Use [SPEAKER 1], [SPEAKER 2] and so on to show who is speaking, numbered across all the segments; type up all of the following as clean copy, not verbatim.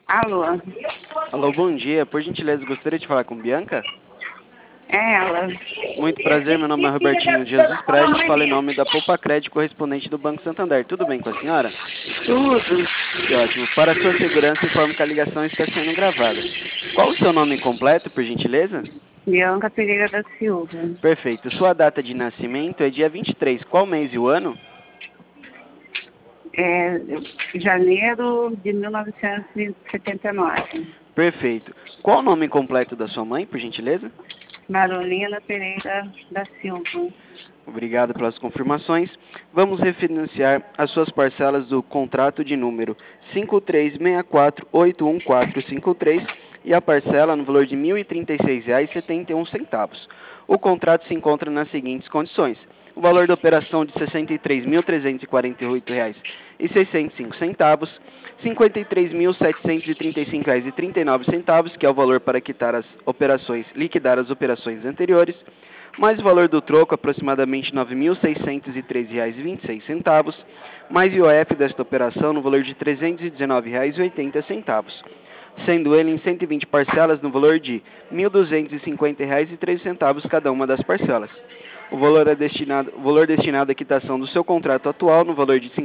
[SPEAKER 1] Alô?
[SPEAKER 2] Alô, bom dia. Por gentileza, gostaria de falar com Bianca?
[SPEAKER 1] É ela.
[SPEAKER 2] Muito prazer, meu nome é Robertinho Jesus Prestes, falo em nome da Poupa Crédito correspondente do Banco Santander. Tudo bem com a senhora?
[SPEAKER 1] Tudo.
[SPEAKER 2] Que ótimo. Para sua segurança, informo que a ligação está sendo gravada. Qual o seu nome completo, por gentileza?
[SPEAKER 1] Bianca Pereira da Silva.
[SPEAKER 2] Perfeito. Sua data de nascimento é dia 23. Qual mês e o ano?
[SPEAKER 1] É, janeiro de 1979.
[SPEAKER 2] Perfeito. Qual o nome completo da sua mãe, por gentileza?
[SPEAKER 1] Marolina Pereira da Silva.
[SPEAKER 2] Obrigado pelas confirmações. Vamos refinanciar as suas parcelas do contrato de número 5364814453 e a parcela no valor de R$ 1.036,71. O contrato se encontra nas seguintes condições. O valor da operação de R$ 63.348,65, R$ 53.735,39, que é o valor para quitar as operações, liquidar as operações anteriores, mais o valor do troco, aproximadamente R$ 9.613,26, mais IOF desta operação no valor de R$ 319,80, sendo ele em 120 parcelas no valor de R$ 1.250,13 cada uma das parcelas. O valor destinado à quitação do seu contrato atual no valor de R$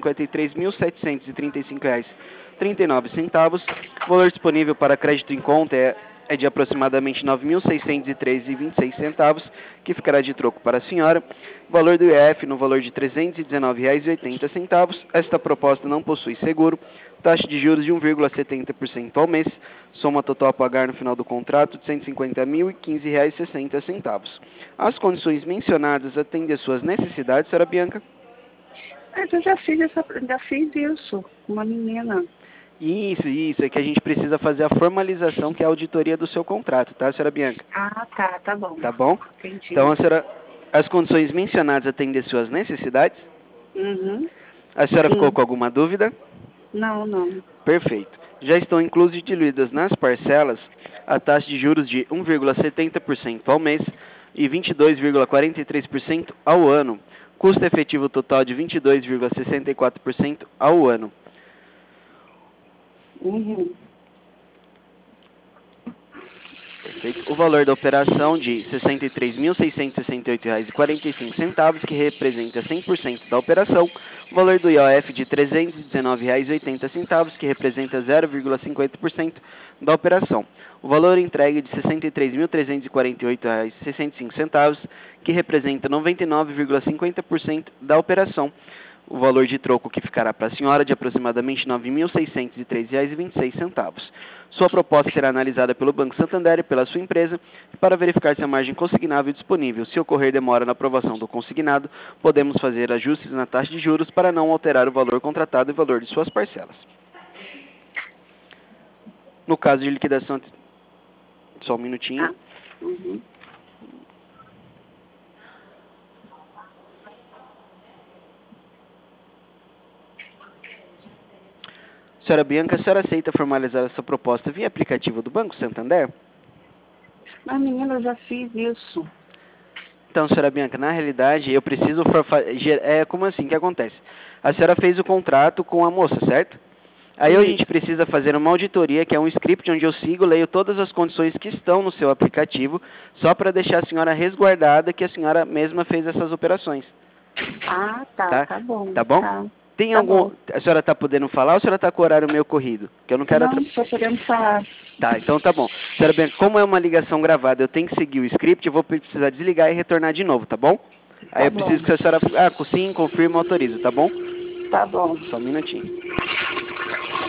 [SPEAKER 2] 53.735,39. O valor disponível para crédito em conta é de aproximadamente R$ 9.613,26, que ficará de troco para a senhora. O valor do IF no valor de R$ 319,80. Esta proposta não possui seguro. Taxa de juros de 1,70% ao mês. Soma total a pagar no final do contrato de R$ 150.015,60. As condições mencionadas atendem às suas necessidades, senhora Bianca?
[SPEAKER 1] Eu já fiz isso com uma menina.
[SPEAKER 2] Isso, é que a gente precisa fazer a formalização, que é a auditoria do seu contrato, tá, senhora Bianca?
[SPEAKER 1] Ah, tá bom.
[SPEAKER 2] Tá bom?
[SPEAKER 1] Entendi.
[SPEAKER 2] Então, as condições mencionadas atendem às suas necessidades?
[SPEAKER 1] Uhum.
[SPEAKER 2] A senhora ficou
[SPEAKER 1] Sim.
[SPEAKER 2] com alguma dúvida?
[SPEAKER 1] Não.
[SPEAKER 2] Perfeito. Já estão inclusos e diluídas nas parcelas a taxa de juros de 1,70% ao mês e 22,43% ao ano. Custo efetivo total de 22,64% ao ano.
[SPEAKER 1] Uhum.
[SPEAKER 2] Perfeito. O valor da operação de R$ 63.668,45, que representa 100% da operação. O valor do IOF de R$ 319,80, que representa 0,50% da operação. O valor entregue de R$ 63.348,65, que representa 99,50% da operação. O valor de troco que ficará para a senhora de aproximadamente R$ 9.613,26. Sua proposta será analisada pelo Banco Santander e pela sua empresa para verificar se a margem consignável é disponível. Se ocorrer demora na aprovação do consignado, podemos fazer ajustes na taxa de juros para não alterar o valor contratado e o valor de suas parcelas. No caso de liquidação... Só um minutinho.
[SPEAKER 1] Uhum.
[SPEAKER 2] Senhora Bianca, a senhora aceita formalizar essa proposta via aplicativo do Banco Santander?
[SPEAKER 1] Mas, menina, eu já fiz isso.
[SPEAKER 2] Então, senhora Bianca, na realidade, eu preciso... como assim? O que acontece? A senhora fez o contrato com a moça, certo? Aí a gente precisa fazer uma auditoria, que é um script onde eu sigo, leio todas as condições que estão no seu aplicativo, só para deixar a senhora resguardada que a senhora mesma fez essas operações.
[SPEAKER 1] Ah,
[SPEAKER 2] Tá?
[SPEAKER 1] tá bom.
[SPEAKER 2] Tá bom?
[SPEAKER 1] Tá.
[SPEAKER 2] Tem
[SPEAKER 1] Tá
[SPEAKER 2] algum...
[SPEAKER 1] bom.
[SPEAKER 2] A senhora está podendo falar ou a senhora está com o horário meio corrido? Que eu não quero...
[SPEAKER 1] Não, estou podendo falar.
[SPEAKER 2] Tá, então tá bom. Senhora Bianca, como é uma ligação gravada, eu tenho que seguir o script, eu vou precisar desligar e retornar de novo, tá bom? Aí
[SPEAKER 1] Tá
[SPEAKER 2] eu
[SPEAKER 1] bom.
[SPEAKER 2] preciso que a senhora... sim, confirma, autoriza, tá bom?
[SPEAKER 1] Tá bom.
[SPEAKER 2] Só um minutinho.